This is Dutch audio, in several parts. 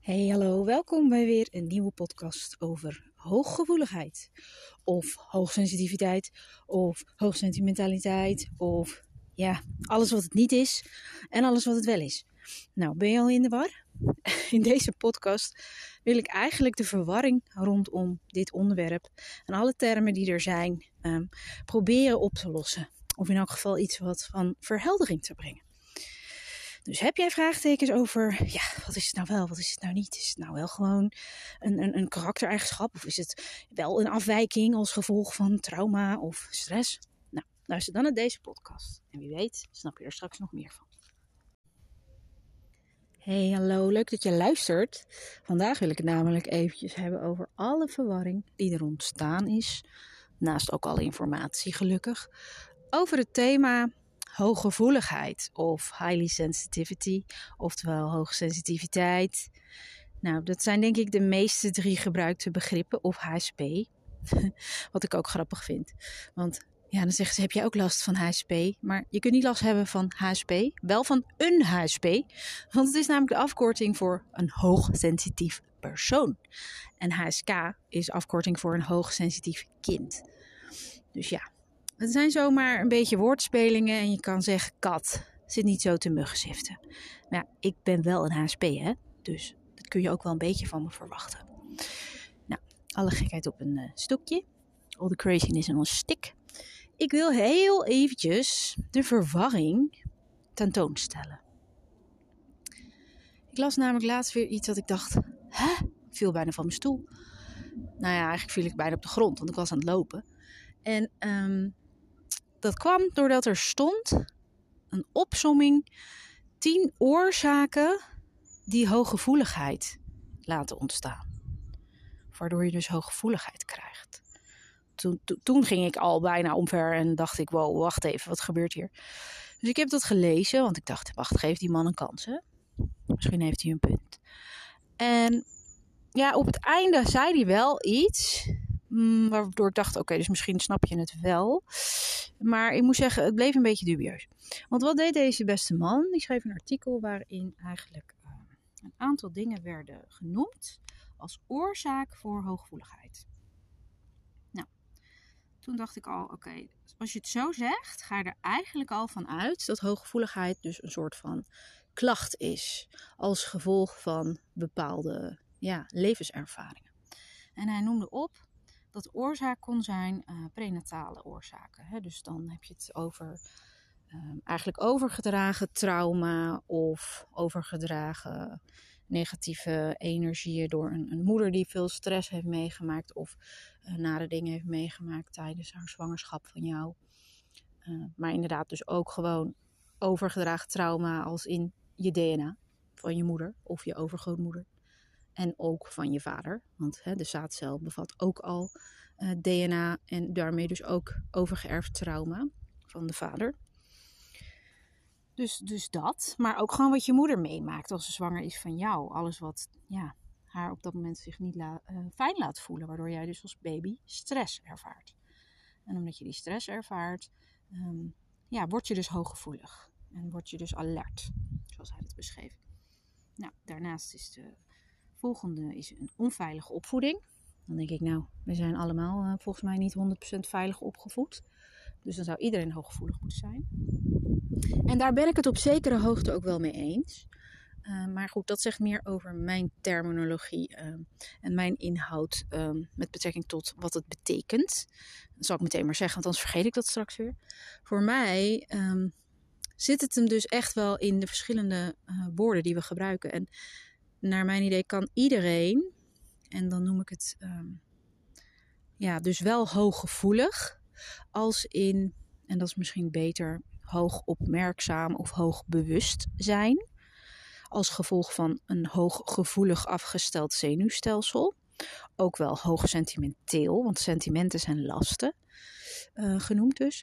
Hey, hallo, welkom bij weer een nieuwe podcast over hooggevoeligheid. Of hoogsensitiviteit, of hoogsentimentaliteit, of ja, alles wat het niet is en alles wat het wel is. Nou, ben je al in de war? In deze podcast wil ik eigenlijk de verwarring rondom dit onderwerp en alle termen die er zijn proberen op te lossen. Of in elk geval iets wat van verheldering te brengen. Dus heb jij vraagtekens over, wat is het nou wel, wat is het nou niet? Is het nou wel gewoon een karaktereigenschap? Of is het wel een afwijking als gevolg van trauma of stress? Nou, luister dan naar deze podcast. En wie weet, snap je er straks nog meer van. Hey, hallo, leuk dat je luistert. Vandaag wil ik het namelijk eventjes hebben over alle verwarring die er ontstaan is. Naast ook alle informatie, gelukkig. Over het thema hooggevoeligheid of highly sensitivity, oftewel hoogsensitiviteit. Nou, dat zijn denk ik de meeste 3 gebruikte begrippen, of HSP. Wat ik ook grappig vind. Want ja, dan zeggen ze, heb jij ook last van HSP? Maar je kunt niet last hebben van HSP, wel van een HSP. Want het is namelijk de afkorting voor een hoogsensitief persoon. En HSK is afkorting voor een hoogsensitief kind. Dus ja. Het zijn zomaar een beetje woordspelingen en je kan zeggen, kat, zit niet zo te muggenziften. Maar ja, ik ben wel een HSP, hè? Dus dat kun je ook wel een beetje van me verwachten. Nou, alle gekheid op een stokje. All the craziness on a stick. Ik wil heel eventjes de verwarring tentoonstellen. Ik las namelijk laatst weer iets dat ik dacht, ik viel bijna van mijn stoel. Nou ja, eigenlijk viel ik bijna op de grond, want ik was aan het lopen. En dat kwam doordat er stond een opsomming 10 oorzaken die hooggevoeligheid laten ontstaan. Waardoor je dus hooggevoeligheid krijgt. Toen ging ik al bijna omver en dacht ik, wow, wacht even, wat gebeurt hier? Dus ik heb dat gelezen, want ik dacht, wacht, geef die man een kans, hè? Misschien heeft hij een punt. En ja, op het einde zei hij wel iets, waardoor ik dacht, oké, dus misschien snap je het wel. Maar ik moet zeggen, het bleef een beetje dubieus. Want wat deed deze beste man? Die schreef een artikel waarin eigenlijk een aantal dingen werden genoemd als oorzaak voor hooggevoeligheid. Nou, toen dacht ik al, oké, als je het zo zegt, ga je er eigenlijk al van uit dat hooggevoeligheid dus een soort van klacht is. Als gevolg van bepaalde levenservaringen. En hij noemde op dat de oorzaak kon zijn prenatale oorzaken. Hè? Dus dan heb je het over eigenlijk overgedragen trauma of overgedragen negatieve energieën door een moeder die veel stress heeft meegemaakt of nare dingen heeft meegemaakt tijdens haar zwangerschap van jou. Maar inderdaad dus ook gewoon overgedragen trauma als in je DNA van je moeder of je overgrootmoeder. En ook van je vader, want de zaadcel bevat ook al DNA en daarmee dus ook overgeërfd trauma van de vader. Dus dat, maar ook gewoon wat je moeder meemaakt als ze zwanger is van jou. Alles wat haar op dat moment zich niet fijn laat voelen, waardoor jij dus als baby stress ervaart. En omdat je die stress ervaart, word je dus hooggevoelig en word je dus alert, zoals hij het beschreef. Nou, daarnaast is de volgende is een onveilige opvoeding. Dan denk ik, nou, we zijn allemaal volgens mij niet 100% veilig opgevoed. Dus dan zou iedereen hooggevoelig moeten zijn. En daar ben ik het op zekere hoogte ook wel mee eens. Maar goed, dat zegt meer over mijn terminologie en mijn inhoud met betrekking tot wat het betekent. Dat zal ik meteen maar zeggen, want anders vergeet ik dat straks weer. Voor mij zit het hem dus echt wel in de verschillende woorden die we gebruiken. En naar mijn idee kan iedereen, en dan noem ik het dus wel hooggevoelig, als in, en dat is misschien beter, hoog opmerkzaam of hoog bewust zijn. Als gevolg van een hooggevoelig afgesteld zenuwstelsel. Ook wel hoog sentimenteel, want sentimenten zijn lasten genoemd dus.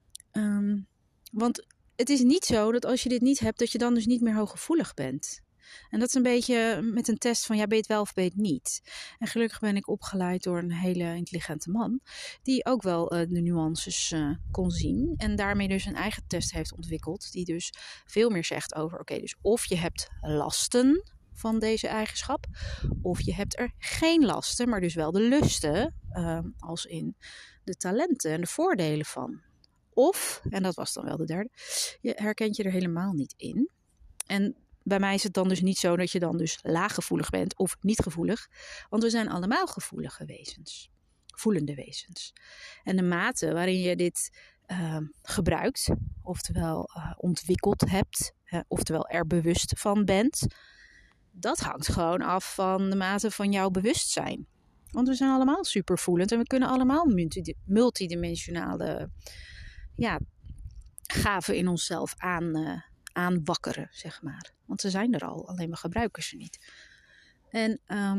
Want het is niet zo dat als je dit niet hebt, dat je dan dus niet meer hooggevoelig bent. En dat is een beetje met een test van, ben je het wel of ben je het niet? En gelukkig ben ik opgeleid door een hele intelligente man, die ook wel de nuances kon zien. En daarmee dus een eigen test heeft ontwikkeld, die dus veel meer zegt over, dus of je hebt lasten van deze eigenschap. Of je hebt er geen lasten, maar dus wel de lusten, als in de talenten en de voordelen van. Of, en dat was dan wel de derde, je herkent je er helemaal niet in. En bij mij is het dan dus niet zo dat je dan dus laaggevoelig bent of niet gevoelig. Want we zijn allemaal gevoelige wezens. Voelende wezens. En de mate waarin je dit gebruikt, oftewel ontwikkeld hebt, oftewel er bewust van bent, dat hangt gewoon af van de mate van jouw bewustzijn. Want we zijn allemaal supervoelend en we kunnen allemaal multidimensionale gaven in onszelf aanwakkeren, zeg maar. Want ze zijn er al, alleen we gebruiken ze niet. En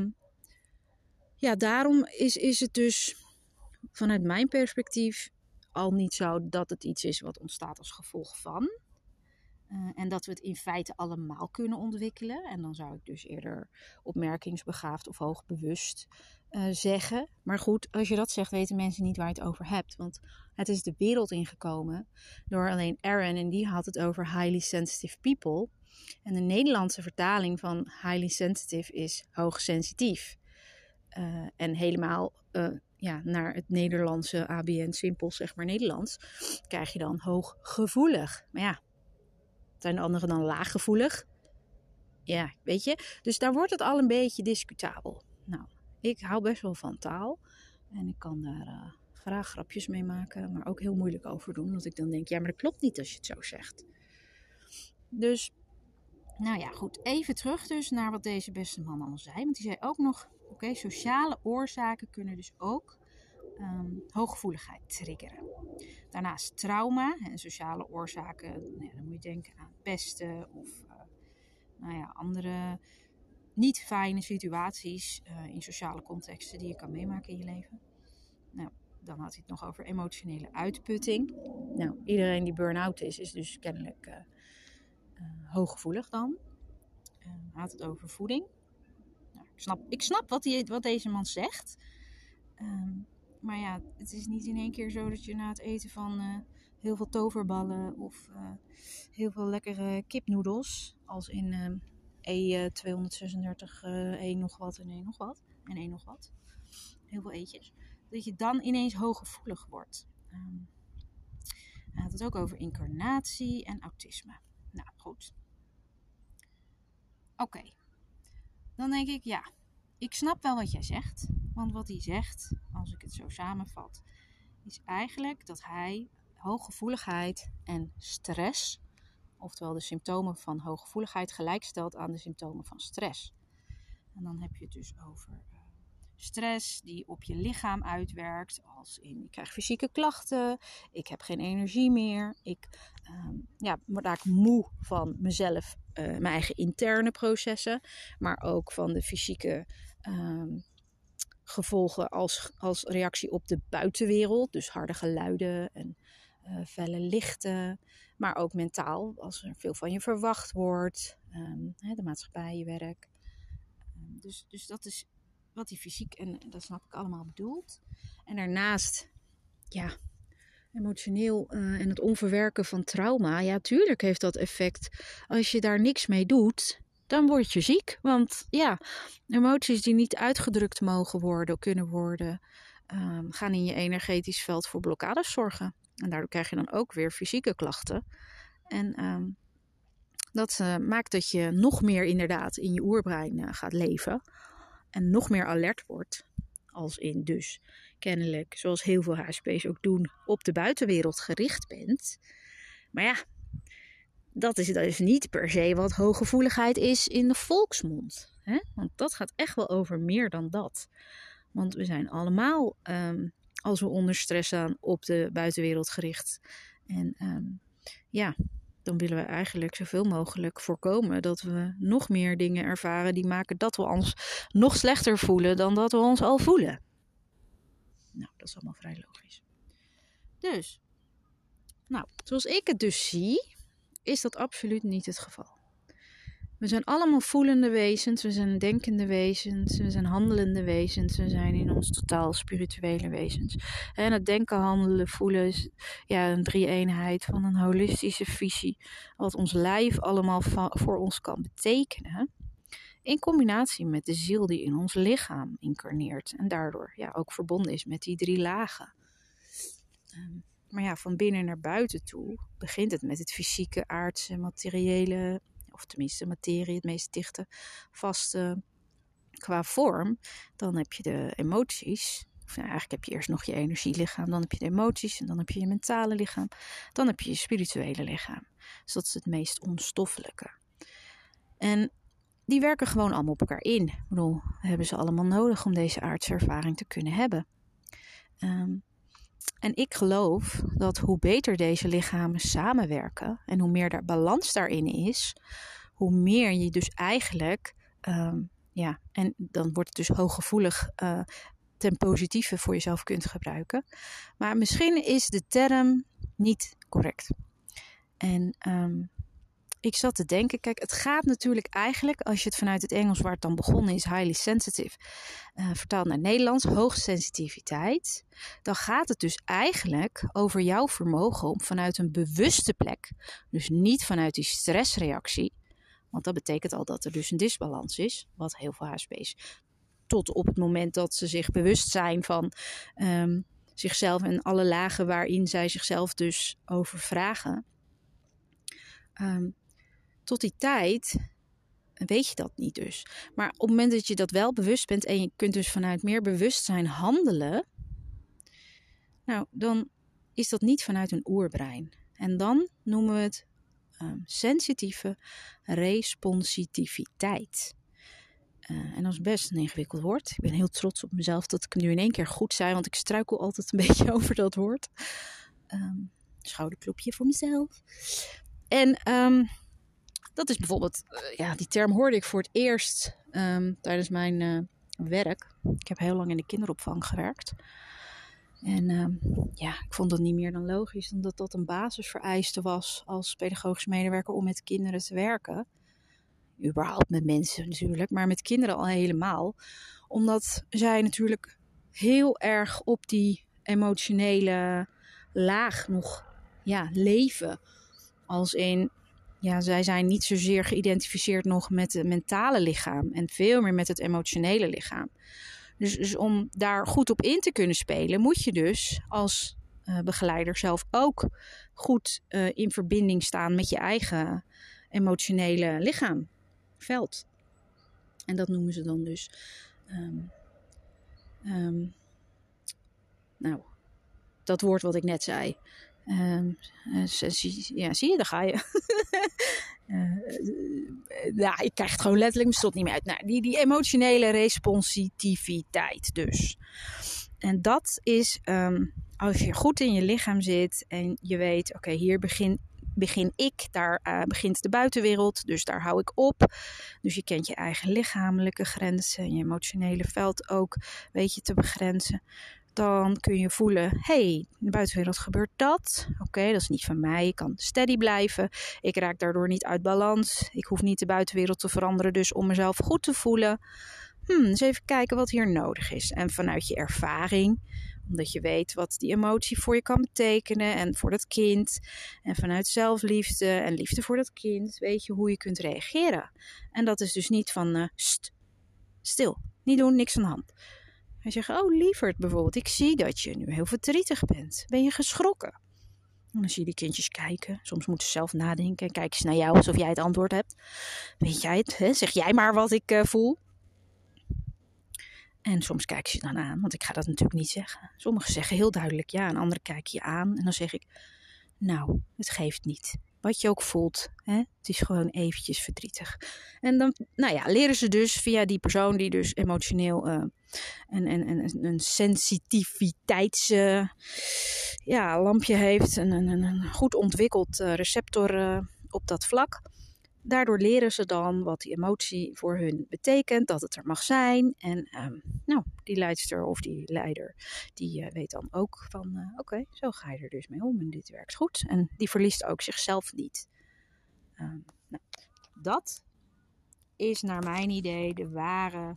daarom is het dus vanuit mijn perspectief al niet zo dat het iets is wat ontstaat als gevolg van. En dat we het in feite allemaal kunnen ontwikkelen. En dan zou ik dus eerder opmerkingsbegaafd of hoogbewust zeggen. Maar goed, als je dat zegt, weten mensen niet waar je het over hebt. Want het is de wereld ingekomen door alleen Aaron. En die had het over highly sensitive people. En de Nederlandse vertaling van highly sensitive is hoogsensitief. En helemaal naar het Nederlandse ABN simpel, zeg maar Nederlands, krijg je dan hooggevoelig. Maar ja, zijn de anderen dan laaggevoelig? Ja, weet je. Dus daar wordt het al een beetje discutabel. Nou, ik hou best wel van taal. En ik kan daar graag grapjes mee maken, maar ook heel moeilijk over doen. Want ik dan denk, ja, maar dat klopt niet als je het zo zegt. Dus, nou ja, goed. Even terug dus naar wat deze beste man allemaal zei. Want die zei ook nog, sociale oorzaken kunnen dus ook hooggevoeligheid triggeren. Daarnaast trauma en sociale oorzaken, dan moet je denken aan pesten of andere niet fijne situaties in sociale contexten die je kan meemaken in je leven. Nou, dan had hij het nog over emotionele uitputting. Nou, iedereen die burn-out is dus kennelijk hooggevoelig dan. Hij had het over voeding. Nou, ik snap wat deze man zegt. Maar ja, het is niet in één keer zo dat je na het eten van heel veel toverballen of heel veel lekkere kipnoedels, als in E236, E nog wat en E nog wat en E nog wat, heel veel eetjes, dat je dan ineens hooggevoelig wordt. Hij had het ook over incarnatie en autisme. Nou, goed. Oké. Dan denk ik, ja, ik snap wel wat jij zegt. Want wat hij zegt, als ik het zo samenvat, is eigenlijk dat hij hooggevoeligheid en stress, oftewel de symptomen van hooggevoeligheid, gelijkstelt aan de symptomen van stress. En dan heb je het dus over stress die op je lichaam uitwerkt, als in ik krijg fysieke klachten, ik heb geen energie meer, ik raak moe van mezelf, mijn eigen interne processen, maar ook van de fysieke gevolgen als reactie op de buitenwereld, dus harde geluiden en felle lichten, maar ook mentaal, als er veel van je verwacht wordt, de maatschappij, je werk. Dus dat is wat die fysiek, en dat snap ik allemaal, bedoelt. En daarnaast, ja, emotioneel en het onverwerken van trauma, ja, tuurlijk heeft dat effect. Als je daar niks mee doet, dan word je ziek. Want ja, emoties die niet uitgedrukt kunnen worden, gaan in je energetisch veld voor blokkades zorgen. En daardoor krijg je dan ook weer fysieke klachten. En dat maakt dat je nog meer inderdaad in je oerbrein gaat leven. En nog meer alert wordt. Als in dus kennelijk, zoals heel veel HSP's ook doen, op de buitenwereld gericht bent. Maar ja, dat is niet per se wat hooggevoeligheid is in de volksmond. Hè? Want dat gaat echt wel over meer dan dat. Want we zijn allemaal, als we onder stress staan, op de buitenwereld gericht. En dan willen we eigenlijk zoveel mogelijk voorkomen dat we nog meer dingen ervaren die maken dat we ons nog slechter voelen dan dat we ons al voelen. Nou, dat is allemaal vrij logisch. Dus, zoals ik het dus zie, is dat absoluut niet het geval. We zijn allemaal voelende wezens, we zijn denkende wezens, we zijn handelende wezens, we zijn in ons totaal spirituele wezens. En het denken, handelen, voelen is een drie-eenheid van een holistische visie. Wat ons lijf allemaal voor ons kan betekenen, In combinatie met de ziel die in ons lichaam incarneert. En daardoor ook verbonden is met die 3 lagen. Maar van binnen naar buiten toe begint het met het fysieke, aardse, materiële, of tenminste materie, het meest dichte, vaste qua vorm. Dan heb je de emoties. Of eigenlijk heb je eerst nog je energielichaam, dan heb je de emoties en dan heb je je mentale lichaam. Dan heb je je spirituele lichaam. Dus dat is het meest onstoffelijke. En die werken gewoon allemaal op elkaar in. Ik bedoel, we hebben ze allemaal nodig om deze aardse ervaring te kunnen hebben. En ik geloof dat hoe beter deze lichamen samenwerken en hoe meer daar balans daarin is, hoe meer je dus eigenlijk, en dan wordt het dus hooggevoelig ten positieve voor jezelf kunt gebruiken. Maar misschien is de term niet correct. En ik zat te denken, kijk, het gaat natuurlijk eigenlijk, als je het vanuit het Engels waar het dan begonnen is, highly sensitive, vertaald naar Nederlands, hoogsensitiviteit, dan gaat het dus eigenlijk over jouw vermogen om vanuit een bewuste plek, dus niet vanuit die stressreactie, want dat betekent al dat er dus een disbalans is, wat heel veel HSP's tot op het moment dat ze zich bewust zijn van zichzelf en alle lagen waarin zij zichzelf dus over vragen. Tot die tijd weet je dat niet dus. Maar op het moment dat je dat wel bewust bent en je kunt dus vanuit meer bewustzijn handelen, nou, dan is dat niet vanuit een oerbrein. En dan noemen we het sensitieve responsiviteit. En dat is best een ingewikkeld woord. Ik ben heel trots op mezelf dat ik nu in 1 keer goed zei, want ik struikel altijd een beetje over dat woord. Schouderklopje voor mezelf. En dat is bijvoorbeeld, die term hoorde ik voor het eerst tijdens mijn werk. Ik heb heel lang in de kinderopvang gewerkt. En ik vond dat niet meer dan logisch, omdat dat een basisvereiste was als pedagogisch medewerker om met kinderen te werken. Überhaupt met mensen natuurlijk, maar met kinderen al helemaal. Omdat zij natuurlijk heel erg op die emotionele laag nog leven. Als in, zij zijn niet zozeer geïdentificeerd nog met het mentale lichaam en veel meer met het emotionele lichaam. Dus om daar goed op in te kunnen spelen, moet je dus als begeleider zelf ook goed in verbinding staan met je eigen emotionele lichaamveld. En dat noemen ze dan dus dat woord wat ik net zei. Zie je, daar ga je. Ik krijg het gewoon letterlijk mijn strot niet meer uit. Nou, die emotionele responsiviteit dus. En dat is als je goed in je lichaam zit en je weet, oké, hier begin ik, daar begint de buitenwereld, dus daar hou ik op. Dus je kent je eigen lichamelijke grenzen en je emotionele veld ook, weet je te begrenzen. Dan kun je voelen, in de buitenwereld gebeurt dat. Oké, dat is niet van mij. Ik kan steady blijven. Ik raak daardoor niet uit balans. Ik hoef niet de buitenwereld te veranderen, dus om mezelf goed te voelen. Eens even kijken wat hier nodig is. En vanuit je ervaring, omdat je weet wat die emotie voor je kan betekenen en voor dat kind. En vanuit zelfliefde en liefde voor dat kind, weet je hoe je kunt reageren. En dat is dus niet van, stil, niet doen, niks aan de hand. Hij zegt, lieverd bijvoorbeeld, ik zie dat je nu heel verdrietig bent. Ben je geschrokken? En dan zie je die kindjes kijken. Soms moeten ze zelf nadenken en kijken ze naar jou alsof jij het antwoord hebt. Weet jij het? Hè? Zeg jij maar wat ik voel. En soms kijken ze dan aan, want ik ga dat natuurlijk niet zeggen. Sommigen zeggen heel duidelijk ja en anderen kijken je aan. En dan zeg ik, het geeft niet. Wat je ook voelt, het is gewoon eventjes verdrietig. En dan leren ze dus via die persoon die dus emotioneel een sensitiviteitslampje heeft. Een goed ontwikkeld receptor op dat vlak. Daardoor leren ze dan wat die emotie voor hun betekent, dat het er mag zijn. En die leidster of die leider, die weet dan ook van, oké, zo ga je er dus mee om en dit werkt goed. En die verliest ook zichzelf niet. Dat is naar mijn idee de ware,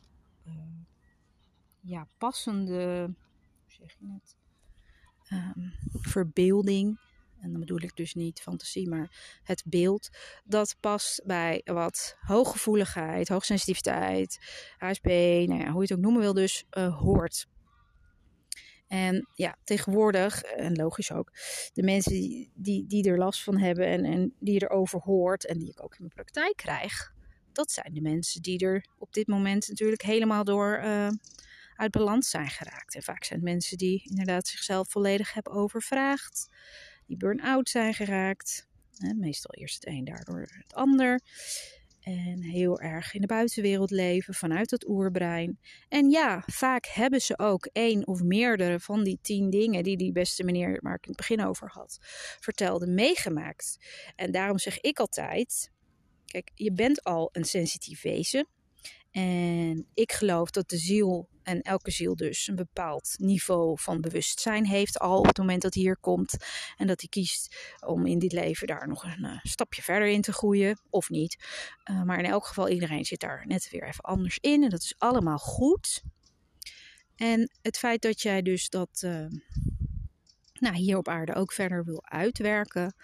passende, hoe zeg je het, verbeelding en dan bedoel ik dus niet fantasie, maar het beeld, dat past bij wat hooggevoeligheid, hoogsensitiviteit, HSP, nou ja, hoe je het ook noemen wil, dus hoort. En ja, tegenwoordig, en logisch ook, de mensen die er last van hebben en die je erover hoort en die ik ook in mijn praktijk krijg, dat zijn de mensen die er op dit moment natuurlijk helemaal door uit balans zijn geraakt. En vaak zijn het mensen die inderdaad zichzelf volledig hebben overvraagd, die burn-out zijn geraakt. Meestal eerst het een, daardoor het ander. En heel erg in de buitenwereld leven vanuit het oerbrein. En ja, vaak hebben ze ook 1 of meerdere van die 10 dingen die beste meneer, waar ik in het begin over had, vertelde, meegemaakt. En daarom zeg ik altijd, kijk, je bent al een sensitief wezen. En ik geloof dat de ziel, en elke ziel dus, een bepaald niveau van bewustzijn heeft al op het moment dat hij hier komt. En dat hij kiest om in dit leven daar nog een stapje verder in te groeien, of niet. Maar in elk geval, iedereen zit daar net weer even anders in. En dat is allemaal goed. En het feit dat jij dus dat hier op aarde ook verder wil uitwerken,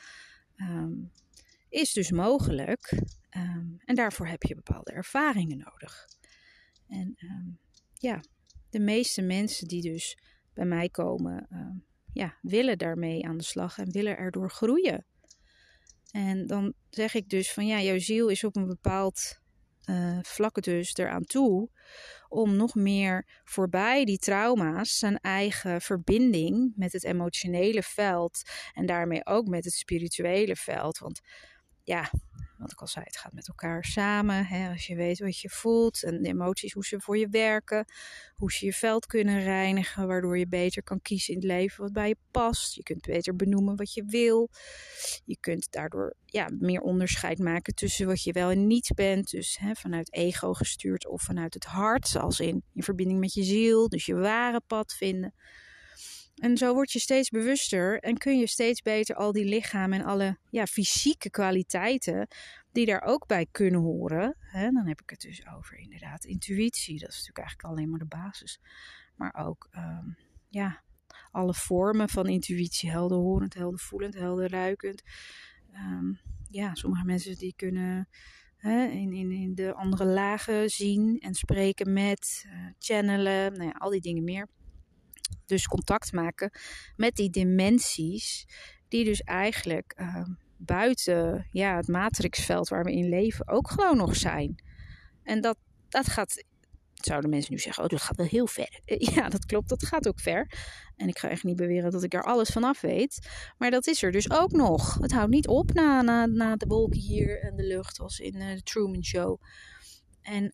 is dus mogelijk. En daarvoor heb je bepaalde ervaringen nodig. En de meeste mensen die dus bij mij komen, willen daarmee aan de slag en willen erdoor groeien. En dan zeg ik dus van jouw ziel is op een bepaald vlak dus eraan toe om nog meer voorbij die trauma's zijn eigen verbinding met het emotionele veld en daarmee ook met het spirituele veld. Want ja, wat ik al zei, het gaat met elkaar samen. Als je weet wat je voelt en de emoties, hoe ze voor je werken. Hoe ze je veld kunnen reinigen, waardoor je beter kan kiezen in het leven wat bij je past. Je kunt beter benoemen wat je wil. Je kunt daardoor meer onderscheid maken tussen wat je wel en niet bent. Dus vanuit ego gestuurd of vanuit het hart. Zoals in verbinding met je ziel. Dus je ware pad vinden. En zo word je steeds bewuster en kun je steeds beter al die lichamen en alle fysieke kwaliteiten die daar ook bij kunnen horen. Dan heb ik het dus over inderdaad intuïtie. Dat is natuurlijk eigenlijk alleen maar de basis. Maar ook alle vormen van intuïtie. Helderhorend, heldervoelend, helderruikend. Sommige mensen die kunnen in de andere lagen zien en spreken met, channelen. Al die dingen meer. Dus contact maken met die dimensies die dus eigenlijk buiten het matrixveld waar we in leven ook gewoon nog zijn. En dat gaat, zouden mensen nu zeggen, dat gaat wel heel ver. Ja, dat klopt, dat gaat ook ver. En ik ga echt niet beweren dat ik er alles vanaf weet. Maar dat is er dus ook nog. Het houdt niet op na de wolken hier en de lucht, als in de Truman Show. En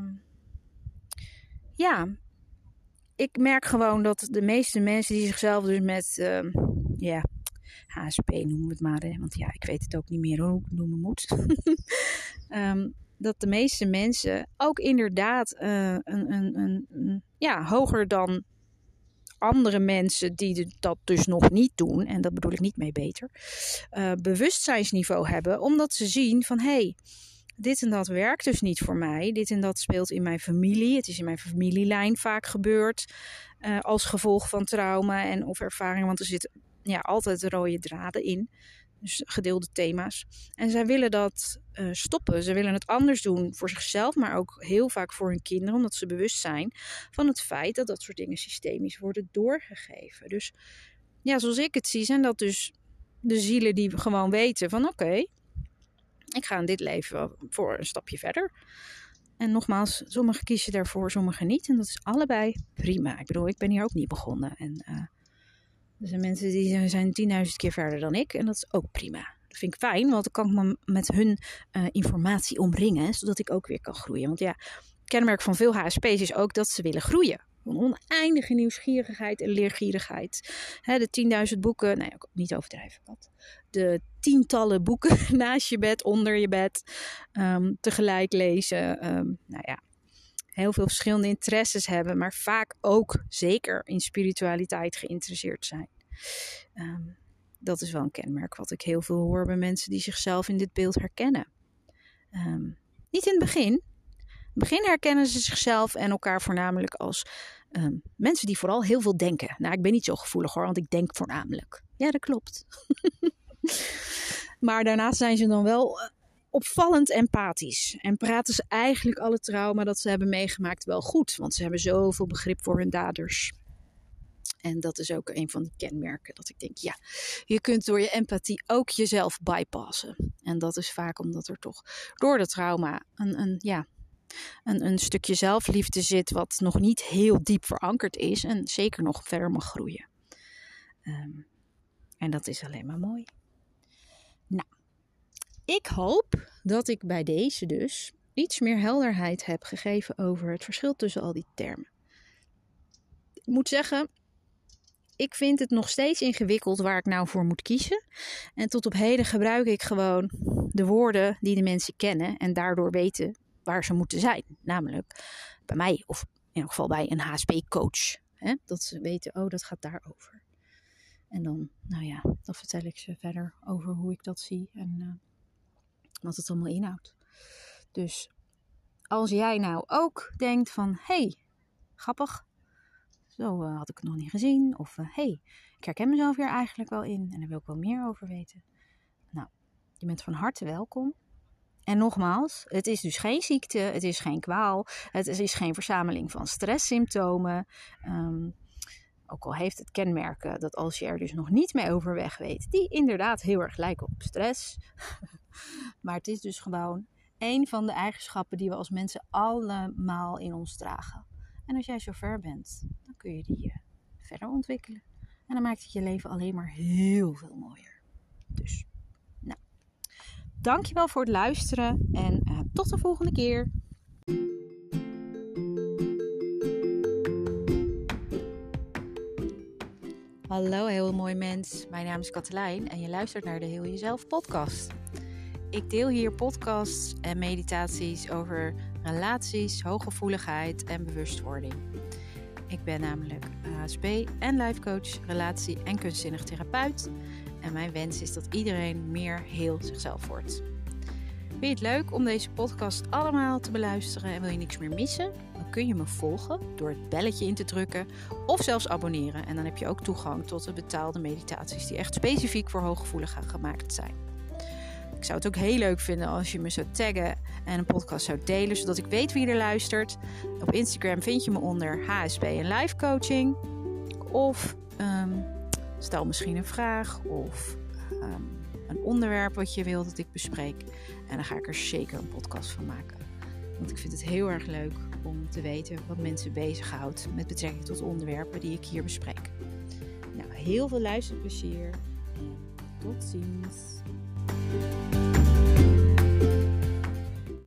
ik merk gewoon dat de meeste mensen die zichzelf dus met, HSP noemen we het maar. Want ik weet het ook niet meer hoe ik het noemen moet. Dat de meeste mensen ook inderdaad hoger dan andere mensen die dat dus nog niet doen. En dat bedoel ik niet mee beter. Bewustzijnsniveau hebben. Omdat ze zien van dit en dat werkt dus niet voor mij. Dit en dat speelt in mijn familie. Het is in mijn familielijn vaak gebeurd. Als gevolg van trauma en of ervaringen. Want er zitten altijd rode draden in. Dus gedeelde thema's. En zij willen dat stoppen. Ze willen het anders doen voor zichzelf. Maar ook heel vaak voor hun kinderen. Omdat ze bewust zijn van het feit dat dat soort dingen systemisch worden doorgegeven. Dus zoals ik het zie, zijn dat dus de zielen die gewoon weten van oké, ik ga in dit leven voor een stapje verder. En nogmaals, sommigen kiezen daarvoor, sommigen niet. En dat is allebei prima. Ik bedoel, ik ben hier ook niet begonnen. En er zijn mensen die zijn 10.000 keer verder dan ik. En dat is ook prima. Dat vind ik fijn, want dan kan ik me met hun informatie omringen. Zodat ik ook weer kan groeien. Want het kenmerk van veel HSP's is ook dat ze willen groeien. Een oneindige nieuwsgierigheid en leergierigheid. De 10.000 boeken, ook niet overdrijven wat. De tientallen boeken naast je bed, onder je bed. Tegelijk lezen. Heel veel verschillende interesses hebben. Maar vaak ook zeker in spiritualiteit geïnteresseerd zijn. Dat is wel een kenmerk wat ik heel veel hoor bij mensen die zichzelf in dit beeld herkennen. Niet in het begin. In het begin herkennen ze zichzelf en elkaar voornamelijk als mensen die vooral heel veel denken. Ik ben niet zo gevoelig hoor, want ik denk voornamelijk. Ja, dat klopt. Maar daarnaast zijn ze dan wel opvallend empathisch. En praten ze eigenlijk alle trauma dat ze hebben meegemaakt wel goed. Want ze hebben zoveel begrip voor hun daders. En dat is ook een van die kenmerken. Dat ik denk, ja, je kunt door je empathie ook jezelf bypassen. En dat is vaak omdat er toch door de trauma een stukje zelfliefde zit wat nog niet heel diep verankerd is. En zeker nog verder mag groeien. En dat is alleen maar mooi. Nou, ik hoop dat ik bij deze dus iets meer helderheid heb gegeven over het verschil tussen al die termen. Ik moet zeggen, ik vind het nog steeds ingewikkeld waar ik nou voor moet kiezen. En tot op heden gebruik ik gewoon de woorden die de mensen kennen en daardoor weten waar ze moeten zijn. Namelijk bij mij of in elk geval bij een HSP-coach. Dat ze weten, oh, dat gaat daarover. En dan, dan vertel ik ze verder over hoe ik dat zie en wat het allemaal inhoudt. Dus als jij nou ook denkt van, hey, grappig, zo had ik het nog niet gezien. Of hey, ik herken mezelf hier eigenlijk wel in en daar wil ik wel meer over weten. Nou, je bent van harte welkom. En nogmaals, het is dus geen ziekte, het is geen kwaal, het is geen verzameling van stresssymptomen. Ook al heeft het kenmerken dat als je er dus nog niet mee overweg weet, die inderdaad heel erg lijken op stress. Maar het is dus gewoon een van de eigenschappen die we als mensen allemaal in ons dragen. En als jij zo ver bent, dan kun je die verder ontwikkelen. En dan maakt het je leven alleen maar heel veel mooier. Dus, nou, dankjewel voor het luisteren en tot de volgende keer. Hallo heel mooi mens, mijn naam is Katelijn en je luistert naar de Heel Jezelf podcast. Ik deel hier podcasts en meditaties over relaties, hooggevoeligheid en bewustwording. Ik ben namelijk HSP en lifecoach, relatie- en kunstzinnig therapeut. En mijn wens is dat iedereen meer heel zichzelf wordt. Vind je het leuk om deze podcast allemaal te beluisteren en wil je niks meer missen? Dan kun je me volgen door het belletje in te drukken of zelfs abonneren. En dan heb je ook toegang tot de betaalde meditaties die echt specifiek voor hooggevoeligen gemaakt zijn. Ik zou het ook heel leuk vinden als je me zou taggen en een podcast zou delen, zodat ik weet wie er luistert. Op Instagram vind je me onder HSP en Life Coaching. Of stel misschien een vraag of een onderwerp wat je wilt dat ik bespreek. En dan ga ik er zeker een podcast van maken. Want ik vind het heel erg leuk om te weten wat mensen bezighoudt met betrekking tot onderwerpen die ik hier bespreek. Nou, heel veel luisterplezier en tot ziens.